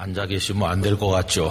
앉아 계시면 안 될 것 같죠?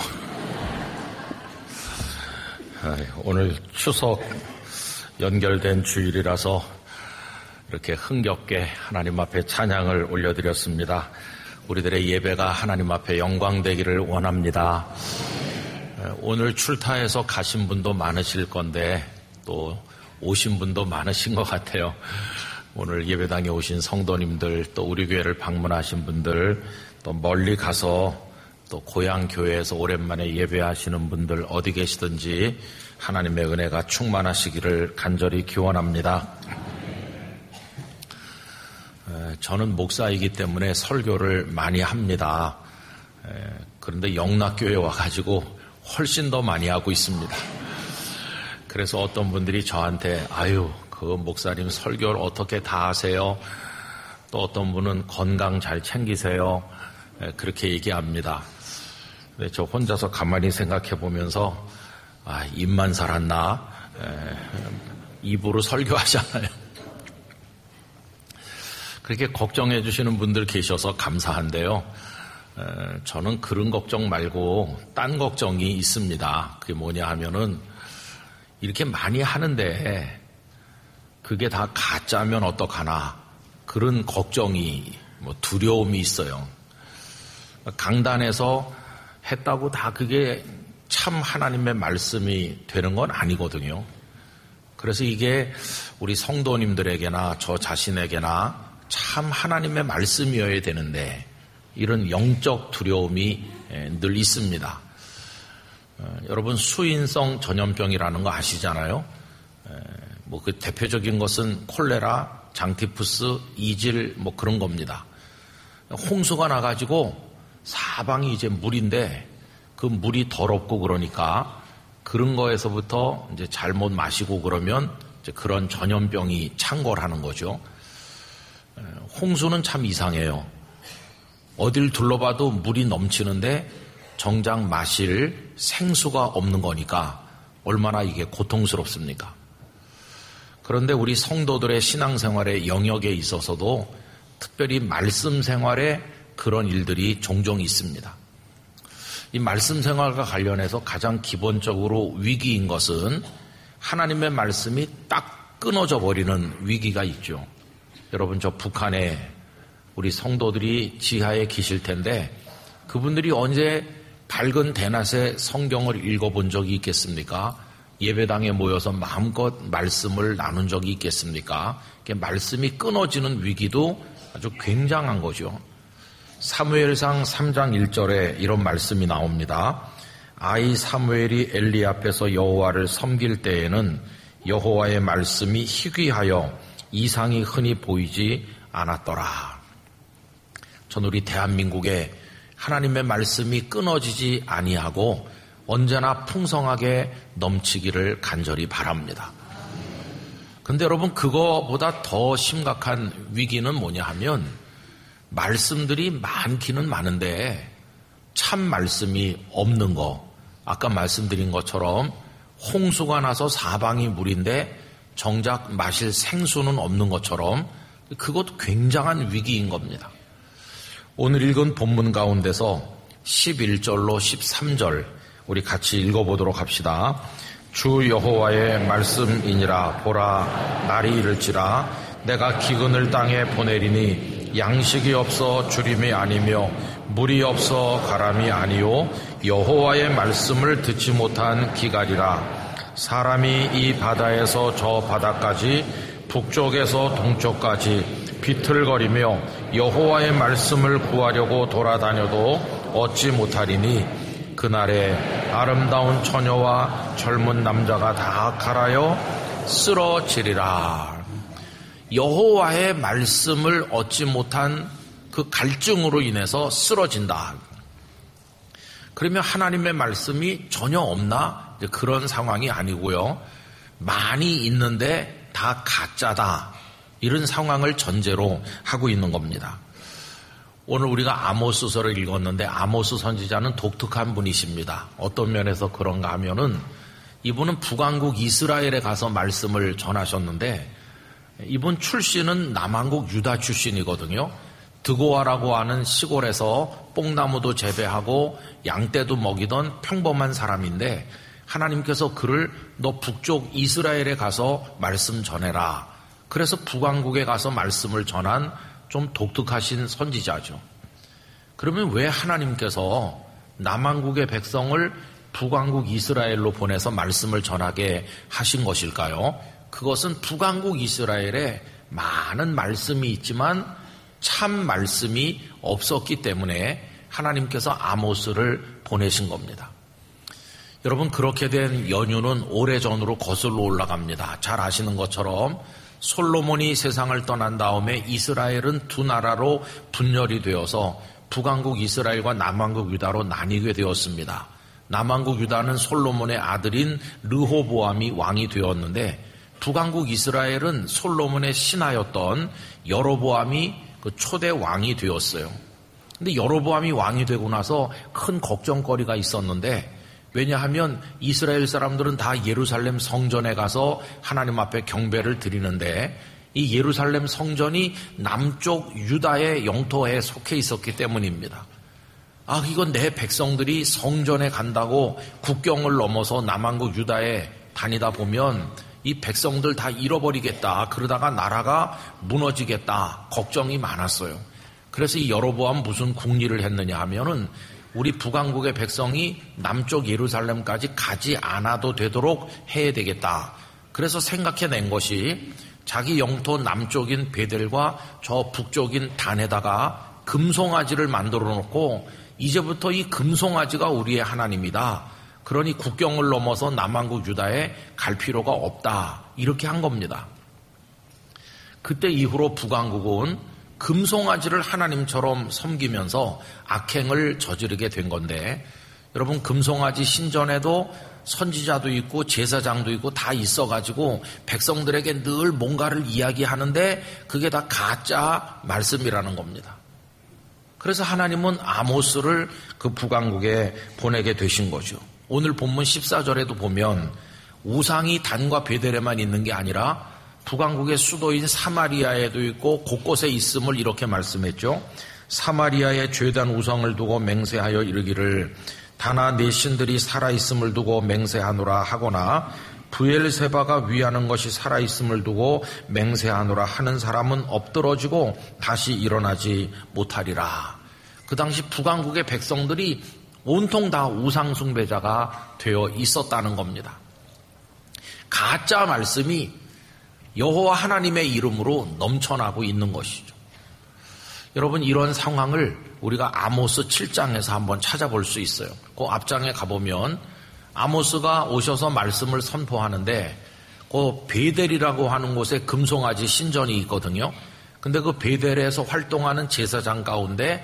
오늘 추석 연결된 주일이라서 이렇게 흥겹게 하나님 앞에 찬양을 올려드렸습니다. 우리들의 예배가 하나님 앞에 영광되기를 원합니다. 오늘 출타해서 가신 분도 많으실 건데 또 오신 분도 많으신 것 같아요. 오늘 예배당에 오신 성도님들, 또 우리 교회를 방문하신 분들, 또 멀리 가서 또 고향 교회에서 오랜만에 예배하시는 분들 어디 계시든지 하나님의 은혜가 충만하시기를 간절히 기원합니다. 저는 목사이기 때문에 설교를 많이 합니다. 그런데 영락교회에 와가지고 훨씬 더 많이 하고 있습니다. 그래서 어떤 분들이 저한테 그 목사님 설교를 어떻게 다 하세요? 또 어떤 분은 건강 잘 챙기세요? 그렇게 얘기합니다. 근데 저 혼자서 가만히 생각해 보면서 입만 살았나? 입으로 설교하잖아요. 그렇게 걱정해 주시는 분들 계셔서 감사한데요. 저는 그런 걱정 말고 딴 걱정이 있습니다. 그게 뭐냐 하면은 이렇게 많이 하는데 그게 다 가짜면 어떡하나 그런 걱정이 두려움이 있어요. 강단에서 했다고 다 그게 참 하나님의 말씀이 되는 건 아니거든요. 그래서 이게 우리 성도님들에게나 저 자신에게나 참 하나님의 말씀이어야 되는데 이런 영적 두려움이 늘 있습니다. 여러분 수인성 전염병이라는 거 아시잖아요. 그 대표적인 것은 콜레라, 장티푸스, 이질 그런 겁니다. 홍수가 나가지고 사방이 이제 물인데 그 물이 더럽고 그러니까 그런 거에서부터 이제 잘못 마시고 그러면 이제 그런 전염병이 창궐하는 거죠. 홍수는 참 이상해요. 어딜 둘러봐도 물이 넘치는데 정작 마실 생수가 없는 거니까 얼마나 이게 고통스럽습니까? 그런데 우리 성도들의 신앙생활의 영역에 있어서도 특별히 말씀 생활에 그런 일들이 종종 있습니다. 이 말씀 생활과 관련해서 가장 기본적으로 위기인 것은 하나님의 말씀이 딱 끊어져 버리는 위기가 있죠. 여러분 저 북한에 우리 성도들이 지하에 계실 텐데 그분들이 언제 밝은 대낮에 성경을 읽어본 적이 있겠습니까? 예배당에 모여서 마음껏 말씀을 나눈 적이 있겠습니까? 말씀이 끊어지는 위기도 아주 굉장한 거죠. 사무엘상 3장 1절에 이런 말씀이 나옵니다. 아이 사무엘이 엘리 앞에서 여호와를 섬길 때에는 여호와의 말씀이 희귀하여 이상이 흔히 보이지 않았더라. 전 우리 대한민국에 하나님의 말씀이 끊어지지 아니하고 언제나 풍성하게 넘치기를 간절히 바랍니다. 그런데 여러분 그거보다 더 심각한 위기는 뭐냐 하면 말씀들이 많기는 많은데 참 말씀이 없는 거. 아까 말씀드린 것처럼 홍수가 나서 사방이 물인데 정작 마실 생수는 없는 것처럼 그것도 굉장한 위기인 겁니다. 오늘 읽은 본문 가운데서 11절로 13절 우리 같이 읽어보도록 합시다. 주 여호와의 말씀이니라. 보라 날이 이를지라 내가 기근을 땅에 보내리니 양식이 없어 주림이 아니며 물이 없어 가람이 아니요 여호와의 말씀을 듣지 못한 기갈이라. 사람이 이 바다에서 저 바다까지 북쪽에서 동쪽까지 비틀거리며 여호와의 말씀을 구하려고 돌아다녀도 얻지 못하리니 그날에 아름다운 처녀와 젊은 남자가 다 갈아여 쓰러지리라. 여호와의 말씀을 얻지 못한 그 갈증으로 인해서 쓰러진다. 그러면 하나님의 말씀이 전혀 없나? 그런 상황이 아니고요. 많이 있는데 다 가짜다. 이런 상황을 전제로 하고 있는 겁니다. 오늘 우리가 아모스서를 읽었는데 아모스 선지자는 독특한 분이십니다. 어떤 면에서 그런가 하면은 이분은 북왕국 이스라엘에 가서 말씀을 전하셨는데 이분 출신은 남왕국 유다 출신이거든요. 드고아라고 하는 시골에서 뽕나무도 재배하고 양떼도 먹이던 평범한 사람인데 하나님께서 그를 너 북쪽 이스라엘에 가서 말씀 전해라. 그래서 북왕국에 가서 말씀을 전한 좀 독특하신 선지자죠. 그러면 왜 하나님께서 남왕국의 백성을 북왕국 이스라엘로 보내서 말씀을 전하게 하신 것일까요? 그것은 북왕국 이스라엘에 많은 말씀이 있지만 참 말씀이 없었기 때문에 하나님께서 아모스를 보내신 겁니다. 여러분, 그렇게 된 연유는 오래전으로 거슬러 올라갑니다. 잘 아시는 것처럼 솔로몬이 세상을 떠난 다음에 이스라엘은 두 나라로 분열이 되어서 북왕국 이스라엘과 남왕국 유다로 나뉘게 되었습니다. 남왕국 유다는 솔로몬의 아들인 르호보암이 왕이 되었는데 북왕국 이스라엘은 솔로몬의 신하였던 여로보암이 그 초대 왕이 되었어요. 근데 여로보암이 왕이 되고 나서 큰 걱정거리가 있었는데, 왜냐하면 이스라엘 사람들은 다 예루살렘 성전에 가서 하나님 앞에 경배를 드리는데 이 예루살렘 성전이 남쪽 유다의 영토에 속해 있었기 때문입니다. 이건 내 백성들이 성전에 간다고 국경을 넘어서 남왕국 유다에 다니다 보면 이 백성들 다 잃어버리겠다. 그러다가 나라가 무너지겠다. 걱정이 많았어요. 그래서 이 여로보암 무슨 궁리를 했느냐 하면은 우리 북왕국의 백성이 남쪽 예루살렘까지 가지 않아도 되도록 해야 되겠다. 그래서 생각해낸 것이 자기 영토 남쪽인 베델과 저 북쪽인 단에다가 금송아지를 만들어 놓고 이제부터 이 금송아지가 우리의 하나님이다. 그러니 국경을 넘어서 남왕국 유다에 갈 필요가 없다. 이렇게 한 겁니다. 그때 이후로 북왕국은 금송아지를 하나님처럼 섬기면서 악행을 저지르게 된 건데, 여러분, 금송아지 신전에도 선지자도 있고 제사장도 있고 다 있어가지고 백성들에게 늘 뭔가를 이야기하는데 그게 다 가짜 말씀이라는 겁니다. 그래서 하나님은 아모스를 그 북왕국에 보내게 되신 거죠. 오늘 본문 14절에도 보면 우상이 단과 베델에만 있는 게 아니라 북왕국의 수도인 사마리아에도 있고 곳곳에 있음을 이렇게 말씀했죠. 사마리아에 죄단 우상을 두고 맹세하여 이르기를 다나 내 신들이 살아있음을 두고 맹세하노라 하거나 브엘세바가 위하는 것이 살아있음을 두고 맹세하노라 하는 사람은 엎드러지고 다시 일어나지 못하리라. 그 당시 북왕국의 백성들이 온통 다 우상 숭배자가 되어 있었다는 겁니다. 가짜 말씀이 여호와 하나님의 이름으로 넘쳐나고 있는 것이죠. 여러분, 이런 상황을 우리가 아모스 7장에서 한번 찾아볼 수 있어요. 그 앞장에 가보면 아모스가 오셔서 말씀을 선포하는데 그 베델이라고 하는 곳에 금송아지 신전이 있거든요. 근데 그 베델에서 활동하는 제사장 가운데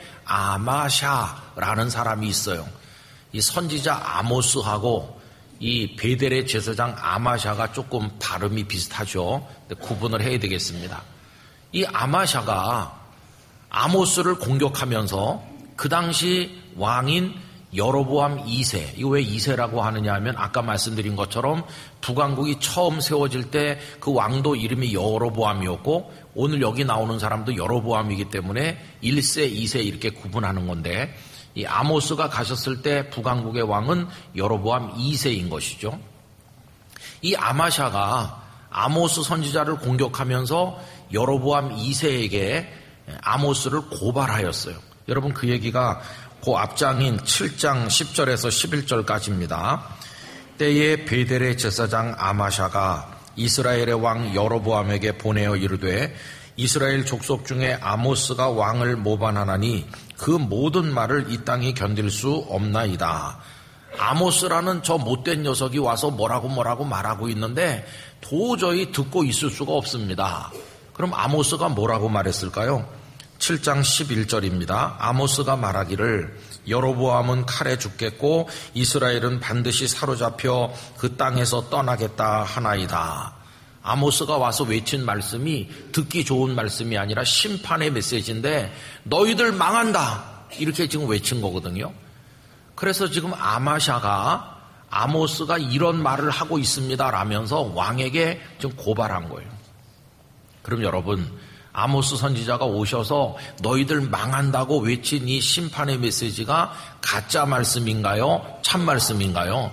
아마샤라는 사람이 있어요. 이 선지자 아모스하고 이 베델의 제사장 아마샤가 조금 발음이 비슷하죠. 구분을 해야 되겠습니다. 이 아마샤가 아모스를 공격하면서 그 당시 왕인 여로보암 2세, 이거 왜 2세라고 하느냐 하면 아까 말씀드린 것처럼 북왕국이 처음 세워질 때 그 왕도 이름이 여로보암이었고 오늘 여기 나오는 사람도 여로보암이기 때문에 1세, 2세 이렇게 구분하는 건데, 이 아모스가 가셨을 때 북왕국의 왕은 여로보암 2세인 것이죠. 이 아마샤가 아모스 선지자를 공격하면서 여로보암 2세에게 아모스를 고발하였어요. 여러분, 그 얘기가 그 앞장인 7장 10절에서 11절까지입니다. 때에 베델의 제사장 아마샤가 이스라엘의 왕 여로보암에게 보내어 이르되 이스라엘 족속 중에 아모스가 왕을 모반하나니 그 모든 말을 이 땅이 견딜 수 없나이다. 아모스라는 저 못된 녀석이 와서 뭐라고 말하고 있는데 도저히 듣고 있을 수가 없습니다. 그럼 아모스가 뭐라고 말했을까요? 7장 11절입니다. 아모스가 말하기를 여로보암은 칼에 죽겠고 이스라엘은 반드시 사로잡혀 그 땅에서 떠나겠다 하나이다. 아모스가 와서 외친 말씀이 듣기 좋은 말씀이 아니라 심판의 메시지인데 너희들 망한다 이렇게 지금 외친 거거든요. 그래서 지금 아마샤가 아모스가 이런 말을 하고 있습니다 라면서 왕에게 지금 고발한 거예요. 그럼 여러분, 아모스 선지자가 오셔서 너희들 망한다고 외친 이 심판의 메시지가 가짜 말씀인가요? 참 말씀인가요?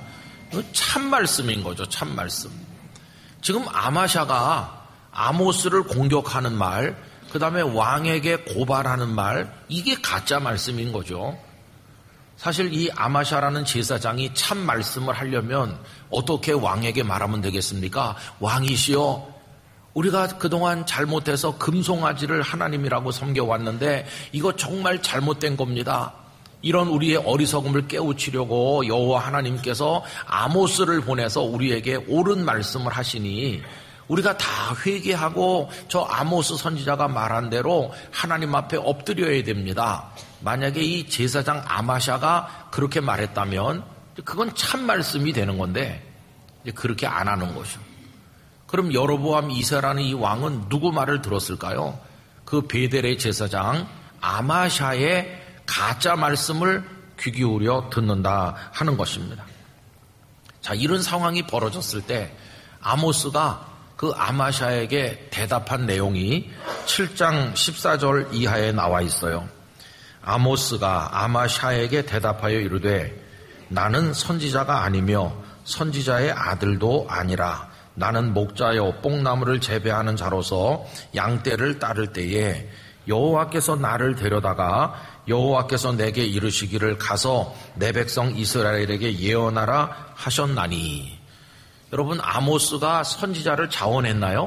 참 말씀인 거죠. 참 말씀. 지금 아마샤가 아모스를 공격하는 말, 그 다음에 왕에게 고발하는 말, 이게 가짜 말씀인 거죠. 사실 이 아마샤라는 제사장이 참 말씀을 하려면 어떻게 왕에게 말하면 되겠습니까? 왕이시여, 우리가 그동안 잘못해서 금송아지를 하나님이라고 섬겨왔는데 이거 정말 잘못된 겁니다. 이런 우리의 어리석음을 깨우치려고 여호와 하나님께서 아모스를 보내서 우리에게 옳은 말씀을 하시니 우리가 다 회개하고 저 아모스 선지자가 말한 대로 하나님 앞에 엎드려야 됩니다. 만약에 이 제사장 아마샤가 그렇게 말했다면 그건 참 말씀이 되는 건데 그렇게 안 하는 거죠. 그럼 여로보암 2세라는 이 왕은 누구 말을 들었을까요? 그 베델의 제사장 아마샤의 가짜 말씀을 귀 기울여 듣는다 하는 것입니다. 자, 이런 상황이 벌어졌을 때 아모스가 그 아마샤에게 대답한 내용이 7장 14절 이하에 나와 있어요. 아모스가 아마샤에게 대답하여 이르되 나는 선지자가 아니며 선지자의 아들도 아니라 나는 목자여 뽕나무를 재배하는 자로서 양떼를 따를 때에 여호와께서 나를 데려다가 여호와께서 내게 이르시기를 가서 내 백성 이스라엘에게 예언하라 하셨나니. 여러분, 아모스가 선지자를 자원했나요?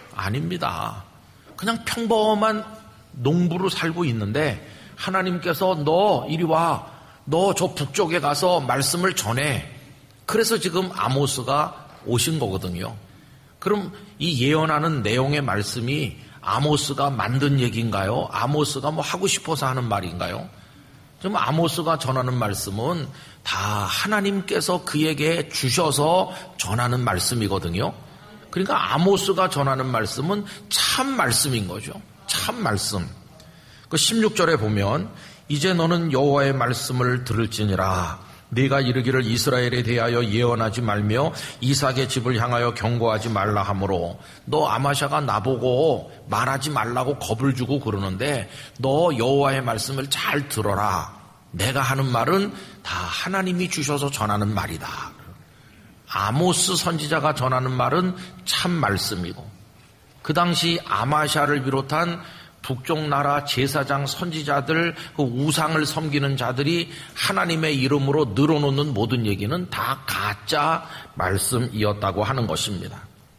아닙니다. 그냥 평범한 농부로 살고 있는데 하나님께서 너 이리 와, 너 저 북쪽에 가서 말씀을 전해. 그래서 지금 아모스가 오신 거거든요. 그럼 이 예언하는 내용의 말씀이 아모스가 만든 얘기인가요? 아모스가 뭐 하고 싶어서 하는 말인가요? 지금 아모스가 전하는 말씀은 다 하나님께서 그에게 주셔서 전하는 말씀이거든요. 그러니까 아모스가 전하는 말씀은 참 말씀인 거죠. 참 말씀. 그 16절에 보면 이제 너는 여호와의 말씀을 들을지니라. 네가 이르기를 이스라엘에 대하여 예언하지 말며 이삭의 집을 향하여 경고하지 말라 하므로 너 아마샤가 나보고 말하지 말라고 겁을 주고 그러는데 너 여호와의 말씀을 잘 들어라. 내가 하는 말은 다 하나님이 주셔서 전하는 말이다. 아모스 선지자가 전하는 말은 참 말씀이고 그 당시 아마샤를 비롯한 북쪽 나라 제사장 선지자들 그 우상을 섬기는 자들이 하나님의 이름으로 늘어놓는 모든 얘기는 다 가짜 말씀이었다고 하는 것입니다.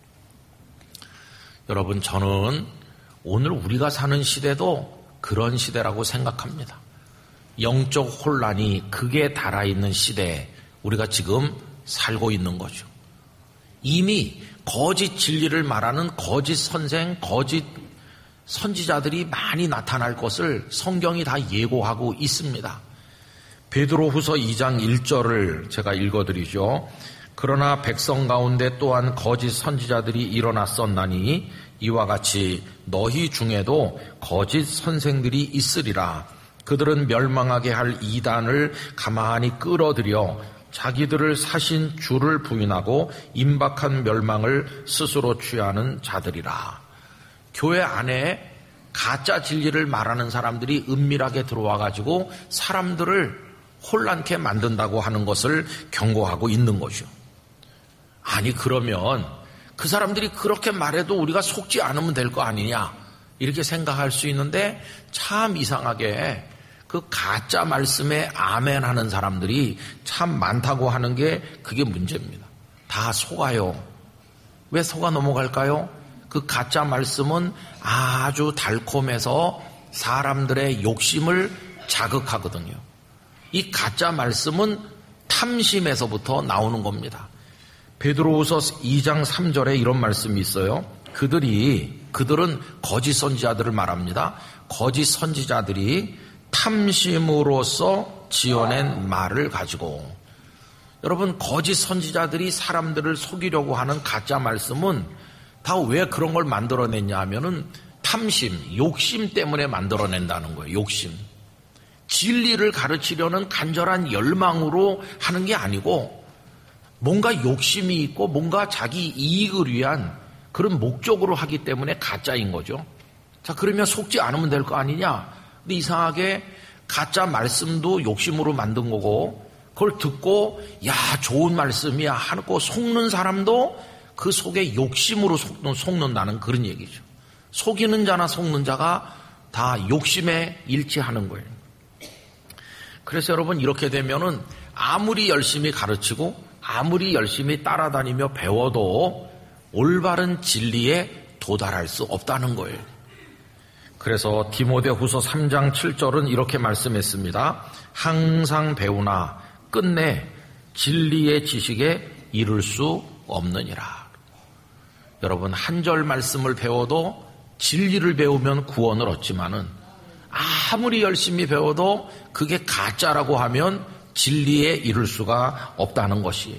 여러분, 저는 오늘 우리가 사는 시대도 그런 시대라고 생각합니다. 영적 혼란이 극에 달아있는 시대에 우리가 지금 살고 있는 거죠. 이미 거짓 진리를 말하는 거짓 선생, 거짓 선지자들이 많이 나타날 것을 성경이 다 예고하고 있습니다. 베드로후서 2장 1절을 제가 읽어드리죠. 그러나 백성 가운데 또한 거짓 선지자들이 일어났었나니 이와 같이 너희 중에도 거짓 선생들이 있으리라. 그들은 멸망하게 할 이단을 가만히 끌어들여 자기들을 사신 주를 부인하고 임박한 멸망을 스스로 취하는 자들이라. 교회 안에 가짜 진리를 말하는 사람들이 은밀하게 들어와가지고 사람들을 혼란케 만든다고 하는 것을 경고하고 있는 거죠. 아니, 그러면 그 사람들이 그렇게 말해도 우리가 속지 않으면 될 거 아니냐 이렇게 생각할 수 있는데 참 이상하게 그 가짜 말씀에 아멘 하는 사람들이 참 많다고 하는 게 그게 문제입니다. 다 속아요. 왜 속아 넘어갈까요? 그 가짜 말씀은 아주 달콤해서 사람들의 욕심을 자극하거든요. 이 가짜 말씀은 탐심에서부터 나오는 겁니다. 베드로후서 2장 3절에 이런 말씀이 있어요. 그들은 거짓 선지자들을 말합니다. 거짓 선지자들이 탐심으로써 지어낸 말을 가지고, 여러분, 거짓 선지자들이 사람들을 속이려고 하는 가짜 말씀은 다 왜 그런 걸 만들어냈냐 하면은 탐심, 욕심 때문에 만들어낸다는 거예요. 욕심. 진리를 가르치려는 간절한 열망으로 하는 게 아니고 뭔가 욕심이 있고 뭔가 자기 이익을 위한 그런 목적으로 하기 때문에 가짜인 거죠. 자, 그러면 속지 않으면 될 거 아니냐? 근데 이상하게 가짜 말씀도 욕심으로 만든 거고, 그걸 듣고 야 좋은 말씀이야 하고 속는 사람도 그 속에 욕심으로 속는다는 그런 얘기죠. 속이는 자나 속는 자가 다 욕심에 일치하는 거예요. 그래서 여러분 이렇게 되면은 아무리 열심히 가르치고 아무리 열심히 따라다니며 배워도 올바른 진리에 도달할 수 없다는 거예요. 그래서 디모데후서 3장 7절은 이렇게 말씀했습니다. 항상 배우나 끝내 진리의 지식에 이를 수 없느니라. 여러분 한 절 말씀을 배워도 진리를 배우면 구원을 얻지만은 아무리 열심히 배워도 그게 가짜라고 하면 진리에 이를 수가 없다는 것이에요.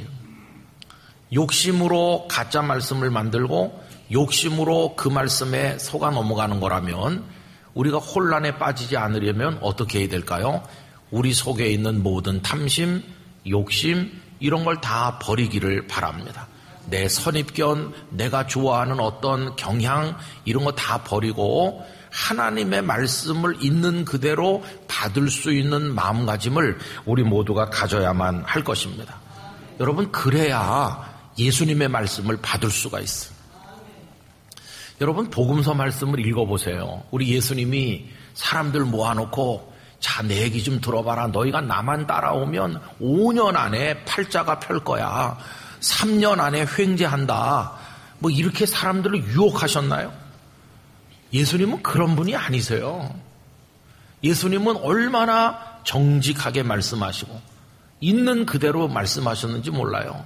욕심으로 가짜 말씀을 만들고 욕심으로 그 말씀에 속아 넘어가는 거라면 우리가 혼란에 빠지지 않으려면 어떻게 해야 될까요? 우리 속에 있는 모든 탐심, 욕심 이런 걸 다 버리기를 바랍니다. 내 선입견, 내가 좋아하는 어떤 경향 이런 거 다 버리고 하나님의 말씀을 있는 그대로 받을 수 있는 마음가짐을 우리 모두가 가져야만 할 것입니다. 여러분 그래야 예수님의 말씀을 받을 수가 있어요. 여러분 복음서 말씀을 읽어보세요. 우리 예수님이 사람들 모아놓고 자, 내 얘기 좀 들어봐라. 너희가 나만 따라오면 5년 안에 팔자가 펼 거야. 3년 안에 횡재한다. 뭐 이렇게 사람들을 유혹하셨나요? 예수님은 그런 분이 아니세요. 예수님은 얼마나 정직하게 말씀하시고 있는 그대로 말씀하셨는지 몰라요.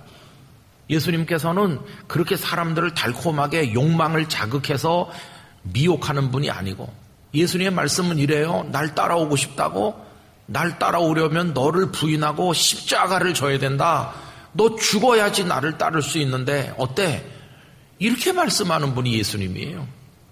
예수님께서는 그렇게 사람들을 달콤하게 욕망을 자극해서 미혹하는 분이 아니고 예수님의 말씀은 이래요. 날 따라오고 싶다고? 날 따라오려면 너를 부인하고 십자가를 져야 된다. 너 죽어야지 나를 따를 수 있는데 어때? 이렇게 말씀하는 분이 예수님이에요.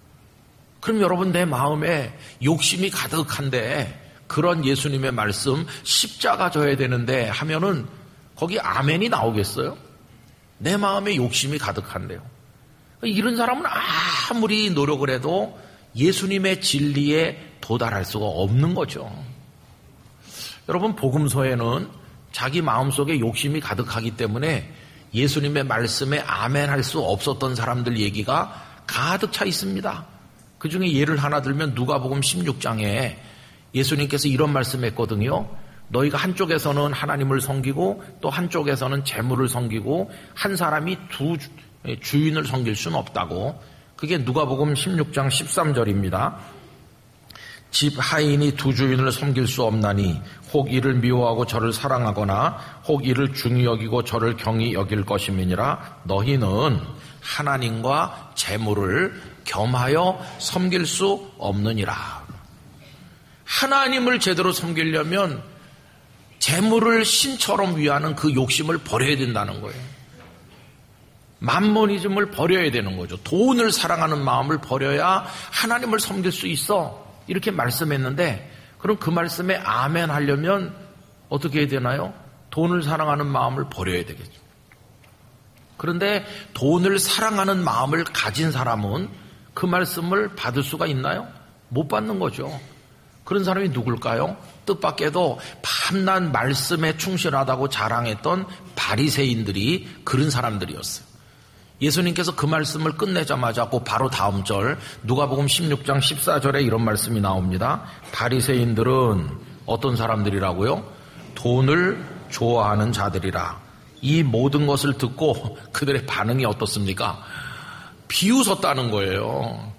그럼 여러분 내 마음에 욕심이 가득한데 그런 예수님의 말씀 십자가 져야 되는데 하면은 거기 아멘이 나오겠어요? 내 마음에 욕심이 가득한데요. 이런 사람은 아무리 노력을 해도 예수님의 진리에 도달할 수가 없는 거죠. 여러분 복음서에는 자기 마음속에 욕심이 가득하기 때문에 예수님의 말씀에 아멘 할 수 없었던 사람들 얘기가 가득 차 있습니다. 그 중에 예를 하나 들면 누가복음 16장에 예수님께서 이런 말씀했거든요. 너희가 한쪽에서는 하나님을 섬기고 또 한쪽에서는 재물을 섬기고 한 사람이 두 주인을 섬길 수는 없다고. 그게 누가복음 16장 13절입니다. 집 하인이 두 주인을 섬길 수 없나니 혹 이를 미워하고 저를 사랑하거나 혹 이를 중히 여기고 저를 경히 여길 것임이니라. 너희는 하나님과 재물을 겸하여 섬길 수 없느니라. 하나님을 제대로 섬기려면 재물을 신처럼 위하는 그 욕심을 버려야 된다는 거예요. 맘모니즘을 버려야 되는 거죠. 돈을 사랑하는 마음을 버려야 하나님을 섬길 수 있어. 이렇게 말씀했는데 그럼 그 말씀에 아멘 하려면 어떻게 해야 되나요? 돈을 사랑하는 마음을 버려야 되겠죠. 그런데 돈을 사랑하는 마음을 가진 사람은 그 말씀을 받을 수가 있나요? 못 받는 거죠. 그런 사람이 누굴까요? 뜻밖에도 밤낮 말씀에 충실하다고 자랑했던 바리새인들이 그런 사람들이었어요. 예수님께서 그 말씀을 끝내자마자 그 바로 다음 절 누가복음 16장 14절에 이런 말씀이 나옵니다. 바리새인들은 어떤 사람들이라고요? 돈을 좋아하는 자들이라. 이 모든 것을 듣고 그들의 반응이 어떻습니까? 비웃었다는 거예요.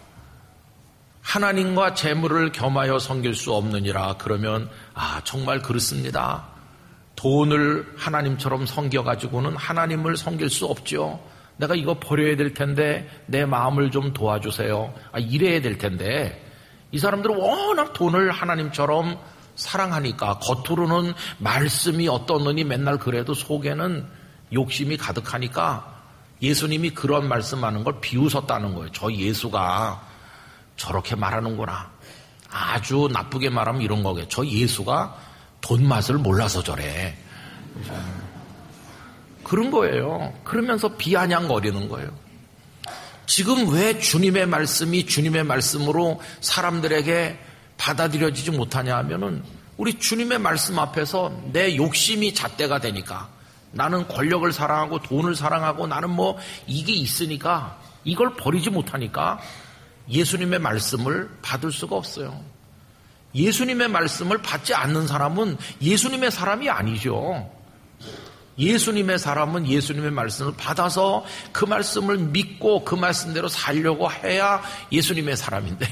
하나님과 재물을 겸하여 섬길 수 없느니라. 그러면 정말 그렇습니다. 돈을 하나님처럼 섬겨가지고는 하나님을 섬길 수 없죠. 내가 이거 버려야 될 텐데 내 마음을 좀 도와주세요. 이래야 될 텐데 이 사람들은 워낙 돈을 하나님처럼 사랑하니까 겉으로는 말씀이 어떠느니 맨날 그래도 속에는 욕심이 가득하니까 예수님이 그런 말씀하는 걸 비웃었다는 거예요. 저 예수가 저렇게 말하는구나. 아주 나쁘게 말하면 이런 거겠죠. 저 예수가 돈 맛을 몰라서 저래. 그런 거예요. 그러면서 비아냥거리는 거예요. 지금 왜 주님의 말씀이 주님의 말씀으로 사람들에게 받아들여지지 못하냐 하면은 우리 주님의 말씀 앞에서 내 욕심이 잣대가 되니까, 나는 권력을 사랑하고 돈을 사랑하고 나는 뭐 이게 있으니까 이걸 버리지 못하니까 예수님의 말씀을 받을 수가 없어요. 예수님의 말씀을 받지 않는 사람은 예수님의 사람이 아니죠. 예수님의 사람은 예수님의 말씀을 받아서 그 말씀을 믿고 그 말씀대로 살려고 해야 예수님의 사람인데,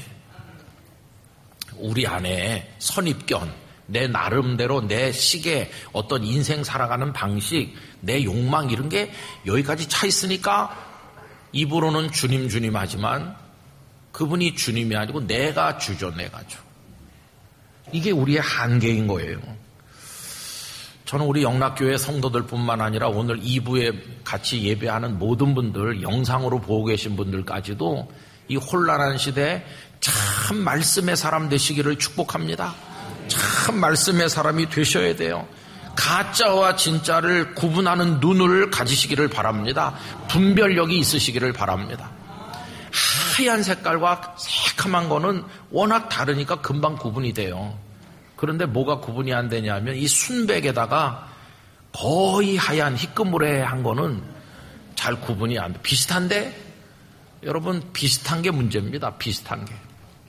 우리 안에 선입견, 내 나름대로 내 식의 어떤 인생 살아가는 방식, 내 욕망 이런 게 여기까지 차 있으니까 입으로는 주님 주님 하지만 그분이 주님이 아니고 내가 주죠. 내가 주. 이게 우리의 한계인 거예요. 저는 우리 영락교회 성도들뿐만 아니라 오늘 2부에 같이 예배하는 모든 분들, 영상으로 보고 계신 분들까지도 이 혼란한 시대에 참 말씀의 사람 되시기를 축복합니다. 참 말씀의 사람이 되셔야 돼요. 가짜와 진짜를 구분하는 눈을 가지시기를 바랍니다. 분별력이 있으시기를 바랍니다. 하얀 색깔과 새카만 거는 워낙 다르니까 금방 구분이 돼요. 그런데 뭐가 구분이 안 되냐면 이 순백에다가 거의 하얀 희끄무레한 거는 잘 구분이 안 돼. 비슷한데 여러분, 비슷한 게 문제입니다. 비슷한 게.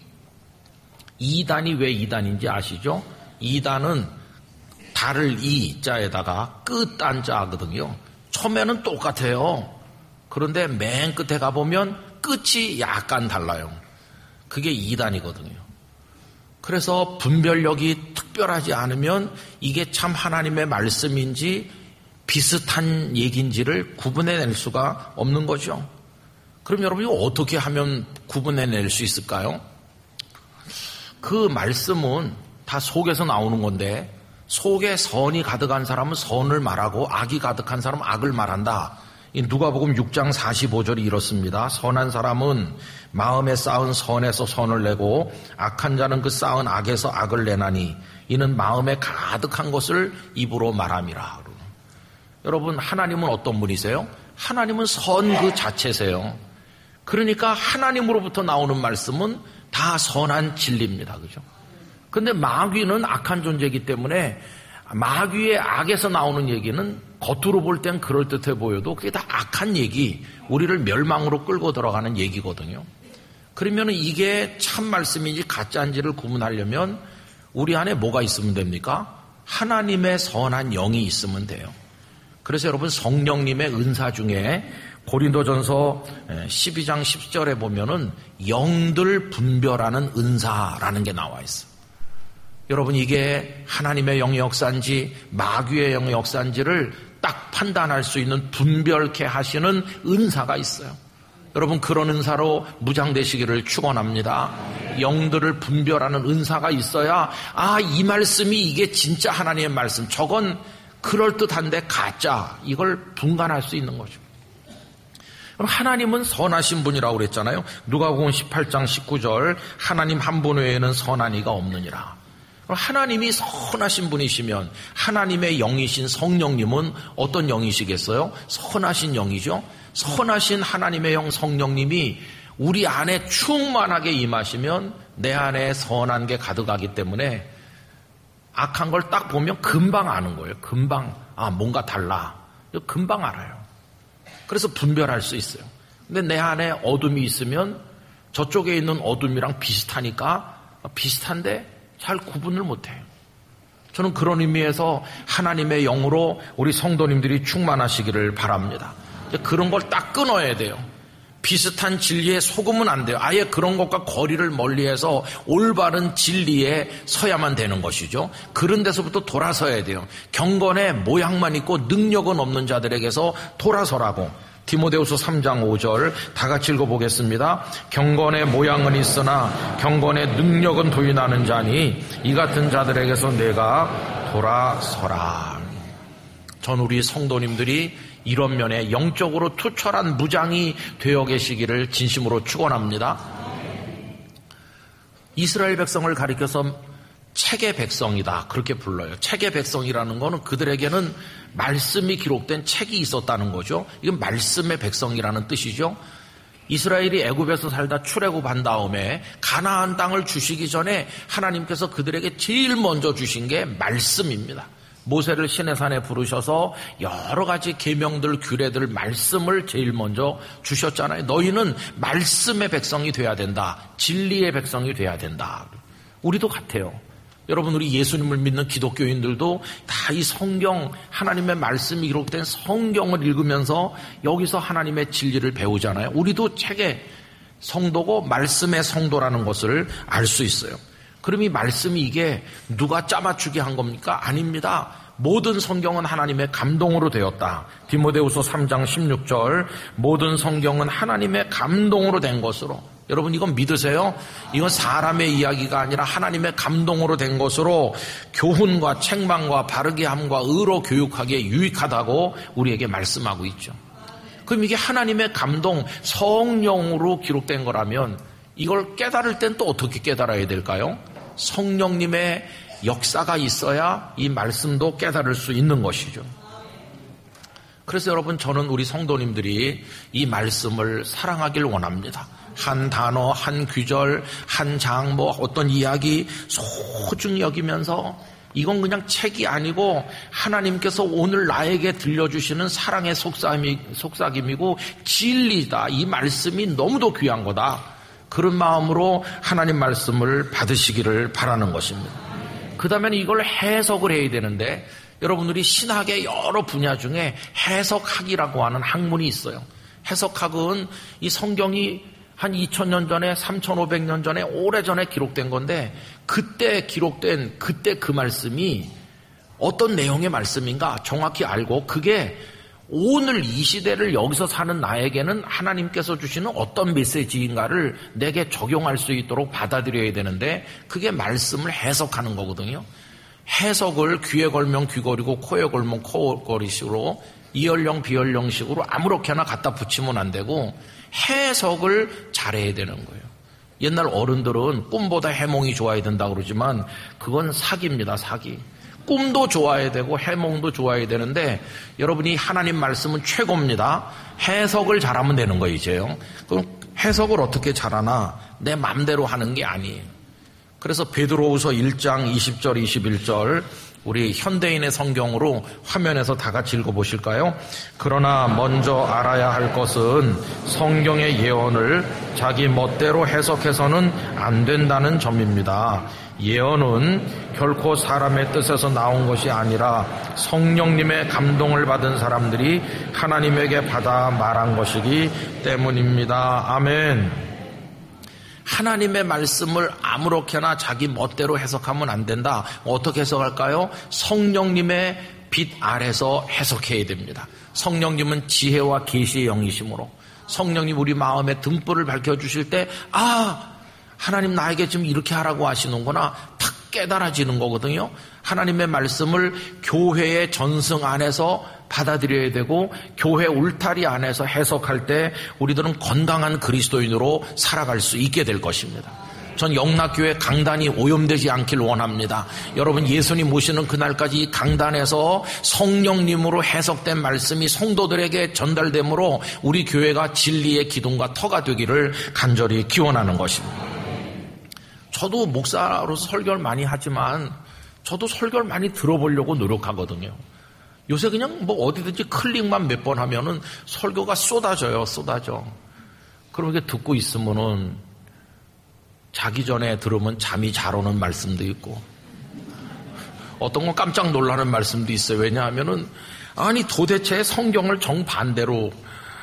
2단이 왜 2단인지 아시죠? 2단은 달을 이자에다가 끝단자거든요. 처음에는 똑같아요. 그런데 맨 끝에 가보면 끝이 약간 달라요. 그게 2단이거든요. 그래서 분별력이 특별하지 않으면 이게 참 하나님의 말씀인지 비슷한 얘기인지를 구분해낼 수가 없는 거죠. 그럼 여러분이 어떻게 하면 구분해낼 수 있을까요? 그 말씀은 다 속에서 나오는 건데, 속에 선이 가득한 사람은 선을 말하고 악이 가득한 사람은 악을 말한다. 누가복음 6장 45절이 이렇습니다. 선한 사람은 마음에 쌓은 선에서 선을 내고 악한 자는 그 쌓은 악에서 악을 내나니 이는 마음에 가득한 것을 입으로 말함이라. 여러분, 하나님은 어떤 분이세요? 하나님은 선 그 자체세요. 그러니까 하나님으로부터 나오는 말씀은 다 선한 진리입니다. 그죠? 근데 마귀는 악한 존재이기 때문에 마귀의 악에서 나오는 얘기는 겉으로 볼 땐 그럴듯해 보여도 그게 다 악한 얘기, 우리를 멸망으로 끌고 들어가는 얘기거든요. 그러면 이게 참 말씀인지 가짜인지를 구분하려면 우리 안에 뭐가 있으면 됩니까? 하나님의 선한 영이 있으면 돼요. 그래서 여러분, 성령님의 은사 중에 고린도전서 12장 10절에 보면은 영들 분별하는 은사라는 게 나와 있어요. 여러분, 이게 하나님의 영의 역사인지 마귀의 영의 역사인지를 딱 판단할 수 있는, 분별케 하시는 은사가 있어요. 여러분, 그런 은사로 무장되시기를 축원합니다. 영들을 분별하는 은사가 있어야 이 말씀이 이게 진짜 하나님의 말씀, 저건 그럴듯한데 가짜, 이걸 분간할 수 있는 거죠. 그럼 하나님은 선하신 분이라고 그랬잖아요. 누가복음 18장 19절, 하나님 한 분 외에는 선한 이가 없느니라. 하나님이 선하신 분이시면 하나님의 영이신 성령님은 어떤 영이시겠어요? 선하신 영이죠. 선하신 하나님의 영 성령님이 우리 안에 충만하게 임하시면 내 안에 선한 게 가득하기 때문에 악한 걸 딱 보면 금방 아는 거예요. 금방 뭔가 달라. 금방 알아요. 그래서 분별할 수 있어요. 근데 내 안에 어둠이 있으면 저쪽에 있는 어둠이랑 비슷하니까 비슷한데 잘 구분을 못해요. 저는 그런 의미에서 하나님의 영으로 우리 성도님들이 충만하시기를 바랍니다. 그런 걸 딱 끊어야 돼요. 비슷한 진리에 속으면 안 돼요. 아예 그런 것과 거리를 멀리해서 올바른 진리에 서야만 되는 것이죠. 그런 데서부터 돌아서야 돼요. 경건의 모양만 있고 능력은 없는 자들에게서 돌아서라고. 디모데후서 3장 5절 다 같이 읽어보겠습니다. 경건의 모양은 있으나 경건의 능력은 부인하는 자니 이 같은 자들에게서 내가 돌아서라. 전 우리 성도님들이 이런 면에 영적으로 투철한 무장이 되어 계시기를 진심으로 축원합니다. 이스라엘 백성을 가리켜서 책의 백성이다, 그렇게 불러요. 책의 백성이라는 거는 그들에게는 말씀이 기록된 책이 있었다는 거죠. 이건 말씀의 백성이라는 뜻이죠. 이스라엘이 애굽에서 살다 출애굽한 다음에 가나안 땅을 주시기 전에 하나님께서 그들에게 제일 먼저 주신 게 말씀입니다. 모세를 시내산에 부르셔서 여러 가지 계명들, 규례들, 말씀을 제일 먼저 주셨잖아요. 너희는 말씀의 백성이 돼야 된다. 진리의 백성이 돼야 된다. 우리도 같아요. 여러분, 우리 예수님을 믿는 기독교인들도 다 이 성경, 하나님의 말씀이 기록된 성경을 읽으면서 여기서 하나님의 진리를 배우잖아요. 우리도 책의 성도고 말씀의 성도라는 것을 알 수 있어요. 그럼 이 말씀이 이게 누가 짜맞추게 한 겁니까? 아닙니다. 모든 성경은 하나님의 감동으로 되었다. 디모데후서 3장 16절, 모든 성경은 하나님의 감동으로 된 것으로. 여러분, 이건 믿으세요? 이건 사람의 이야기가 아니라 하나님의 감동으로 된 것으로 교훈과 책망과 바르게 함과 의로 교육하기에 유익하다고 우리에게 말씀하고 있죠. 그럼 이게 하나님의 감동, 성령으로 기록된 거라면 이걸 깨달을 땐 또 어떻게 깨달아야 될까요? 성령님의 역사가 있어야 이 말씀도 깨달을 수 있는 것이죠. 그래서 여러분, 저는 우리 성도님들이 이 말씀을 사랑하길 원합니다. 한 단어, 한 규절, 한 장, 어떤 이야기 소중히 여기면서 이건 그냥 책이 아니고 하나님께서 오늘 나에게 들려주시는 사랑의 속삭임이고 진리다. 이 말씀이 너무도 귀한 거다. 그런 마음으로 하나님 말씀을 받으시기를 바라는 것입니다. 그 다음에는 이걸 해석을 해야 되는데, 여러분들이 신학의 여러 분야 중에 해석학이라고 하는 학문이 있어요. 해석학은 이 성경이 한 2000년 전에 3500년 전에 오래전에 기록된 건데, 그때 기록된 그때 그 말씀이 어떤 내용의 말씀인가 정확히 알고 그게 오늘 이 시대를 여기서 사는 나에게는 하나님께서 주시는 어떤 메시지인가를 내게 적용할 수 있도록 받아들여야 되는데, 그게 말씀을 해석하는 거거든요. 해석을 귀에 걸면 귀걸이고 코에 걸면 코걸이식으로 이연령 비연령식으로 아무렇게나 갖다 붙이면 안 되고 해석을 잘해야 되는 거예요. 옛날 어른들은 꿈보다 해몽이 좋아야 된다 그러지만 그건 사기입니다. 사기. 꿈도 좋아야 되고 해몽도 좋아야 되는데, 여러분이 하나님 말씀은 최고입니다. 해석을 잘하면 되는 거예요. 이제요. 그럼 해석을 어떻게 잘하나? 내 맘대로 하는 게 아니에요. 그래서 베드로후서 1장 20절 21절 우리 현대인의 성경으로 화면에서 다 같이 읽어보실까요? 그러나 먼저 알아야 할 것은 성경의 예언을 자기 멋대로 해석해서는 안 된다는 점입니다. 예언은 결코 사람의 뜻에서 나온 것이 아니라 성령님의 감동을 받은 사람들이 하나님에게 받아 말한 것이기 때문입니다. 아멘. 하나님의 말씀을 아무렇게나 자기 멋대로 해석하면 안 된다. 어떻게 해석할까요? 성령님의 빛 아래서 해석해야 됩니다. 성령님은 지혜와 계시의 영이심으로 성령님 우리 마음에 등불을 밝혀주실 때, 하나님 나에게 지금 이렇게 하라고 하시는구나 탁 깨달아지는 거거든요. 하나님의 말씀을 교회의 전승 안에서 받아들여야 되고 교회 울타리 안에서 해석할 때 우리들은 건강한 그리스도인으로 살아갈 수 있게 될 것입니다. 전 영락교회 강단이 오염되지 않길 원합니다. 여러분, 예수님 모시는 그날까지 이 강단에서 성령님으로 해석된 말씀이 성도들에게 전달되므로 우리 교회가 진리의 기둥과 터가 되기를 간절히 기원하는 것입니다. 저도 목사로서 설교를 많이 하지만 저도 설교를 많이 들어보려고 노력하거든요. 요새 그냥 어디든지 클릭만 몇 번 하면은 설교가 쏟아져. 그럼 이렇게 듣고 있으면은 자기 전에 들으면 잠이 잘 오는 말씀도 있고 어떤 건 깜짝 놀라는 말씀도 있어요. 왜냐하면은 도대체 성경을 정반대로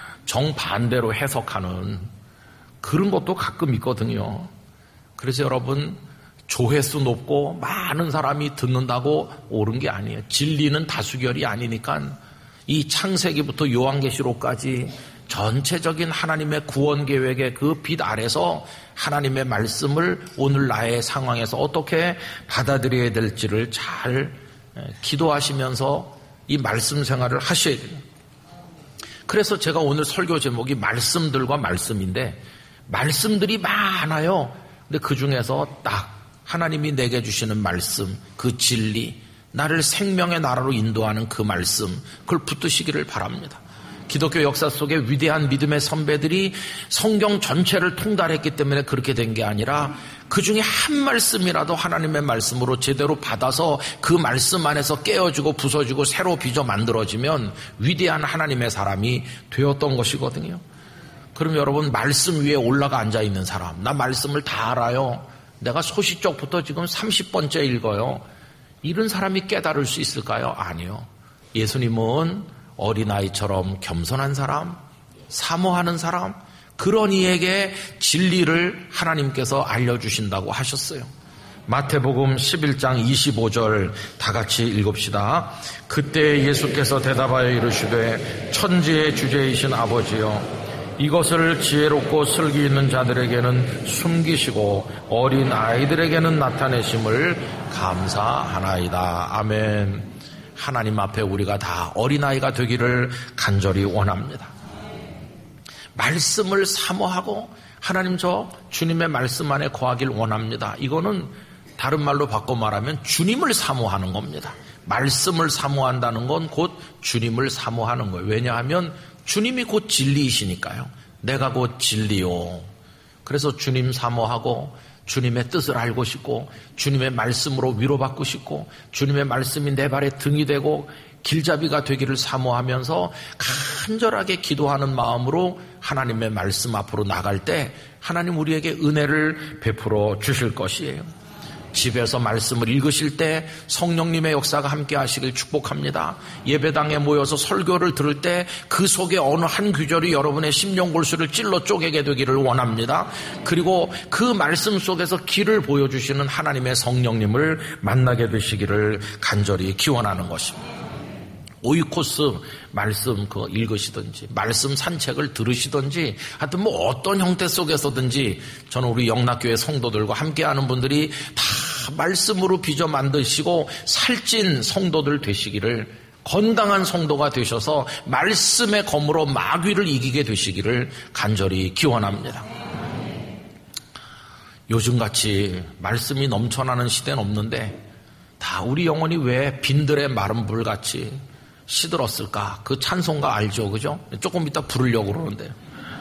해석하는 그런 것도 가끔 있거든요. 그래서 여러분, 조회수 높고 많은 사람이 듣는다고 옳은 게 아니에요. 진리는 다수결이 아니니까 이 창세기부터 요한계시록까지 전체적인 하나님의 구원 계획의 그 빛 아래서 하나님의 말씀을 오늘 나의 상황에서 어떻게 받아들여야 될지를 잘 기도하시면서 이 말씀 생활을 하셔야 돼요. 그래서 제가 오늘 설교 제목이 말씀들과 말씀인데, 말씀들이 많아요. 근데 그 중에서 딱 하나님이 내게 주시는 말씀, 그 진리, 나를 생명의 나라로 인도하는 그 말씀, 그걸 붙드시기를 바랍니다. 기독교 역사 속에 위대한 믿음의 선배들이 성경 전체를 통달했기 때문에 그렇게 된 게 아니라 그 중에 한 말씀이라도 하나님의 말씀으로 제대로 받아서 그 말씀 안에서 깨어지고 부서지고 새로 빚어 만들어지면 위대한 하나님의 사람이 되었던 것이거든요. 그럼 여러분, 말씀 위에 올라가 앉아있는 사람, 나 말씀을 다 알아요, 내가 소시적부터 지금 30번째 읽어요, 이런 사람이 깨달을 수 있을까요? 아니요. 예수님은 어린아이처럼 겸손한 사람, 사모하는 사람, 그런 이에게 진리를 하나님께서 알려주신다고 하셨어요. 마태복음 11장 25절 다 같이 읽읍시다. 그때 예수께서 대답하여 이르시되 천지의 주제이신 아버지여, 이것을 지혜롭고 슬기 있는 자들에게는 숨기시고 어린 아이들에게는 나타내심을 감사하나이다. 아멘. 하나님 앞에 우리가 다 어린아이가 되기를 간절히 원합니다. 말씀을 사모하고 하나님, 저 주님의 말씀 안에 거하길 원합니다. 이거는 다른 말로 바꿔 말하면 주님을 사모하는 겁니다. 말씀을 사모한다는 건 곧 주님을 사모하는 거예요. 왜냐하면 주님이 곧 진리이시니까요. 내가 곧 진리요. 그래서 주님 사모하고 주님의 뜻을 알고 싶고 주님의 말씀으로 위로받고 싶고 주님의 말씀이 내 발의 등이 되고 길잡이가 되기를 사모하면서 간절하게 기도하는 마음으로 하나님의 말씀 앞으로 나갈 때 하나님 우리에게 은혜를 베풀어 주실 것이에요. 집에서 말씀을 읽으실 때 성령님의 역사가 함께 하시길 축복합니다. 예배당에 모여서 설교를 들을 때 그 속에 어느 한 구절이 여러분의 심령골수를 찔러 쪼개게 되기를 원합니다. 그리고 그 말씀 속에서 길을 보여주시는 하나님의 성령님을 만나게 되시기를 간절히 기원하는 것입니다. 오이코스 말씀 읽으시든지 말씀 산책을 들으시든지 하여튼 어떤 형태 속에서든지 저는 우리 영락교회 성도들과 함께하는 분들이 다 말씀으로 빚어 만드시고 살찐 성도들 되시기를, 건강한 성도가 되셔서 말씀의 검으로 마귀를 이기게 되시기를 간절히 기원합니다. 요즘같이 말씀이 넘쳐나는 시대는 없는데 다 우리 영혼이 왜 빈들의 마른 불같이 시들었을까? 그 찬송가 알죠? 그죠? 조금 이따 부르려고 그러는데요.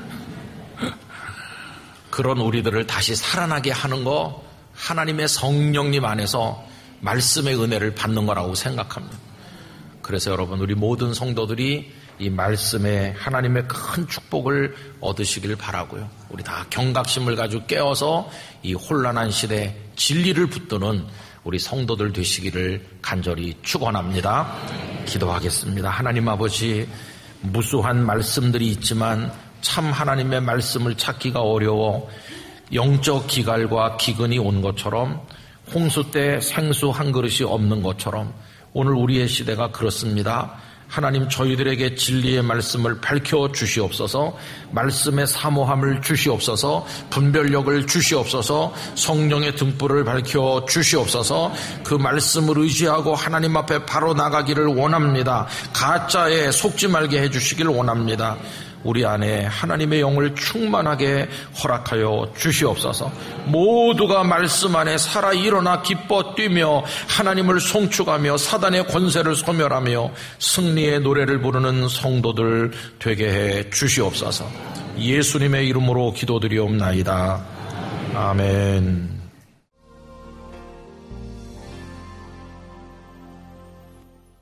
그런 우리들을 다시 살아나게 하는 거 하나님의 성령님 안에서 말씀의 은혜를 받는 거라고 생각합니다. 그래서 여러분, 우리 모든 성도들이 이 말씀에 하나님의 큰 축복을 얻으시길 바라고요. 우리 다 경각심을 가지고 깨어서 이 혼란한 시대에 진리를 붙드는 우리 성도들 되시기를 간절히 축원합니다. 기도하겠습니다. 하나님 아버지, 무수한 말씀들이 있지만 참 하나님의 말씀을 찾기가 어려워 영적 기갈과 기근이 온 것처럼, 홍수 때 생수 한 그릇이 없는 것처럼 오늘 우리의 시대가 그렇습니다. 하나님, 저희들에게 진리의 말씀을 밝혀 주시옵소서. 말씀의 사모함을 주시옵소서. 분별력을 주시옵소서. 성령의 등불을 밝혀 주시옵소서. 그 말씀을 의지하고 하나님 앞에 바로 나가기를 원합니다. 가짜에 속지 말게 해주시길 원합니다. 우리 안에 하나님의 영을 충만하게 허락하여 주시옵소서. 모두가 말씀 안에 살아 일어나 기뻐 뛰며 하나님을 송축하며 사단의 권세를 소멸하며 승리의 노래를 부르는 성도들 되게 해 주시옵소서. 예수님의 이름으로 기도드리옵나이다. 아멘.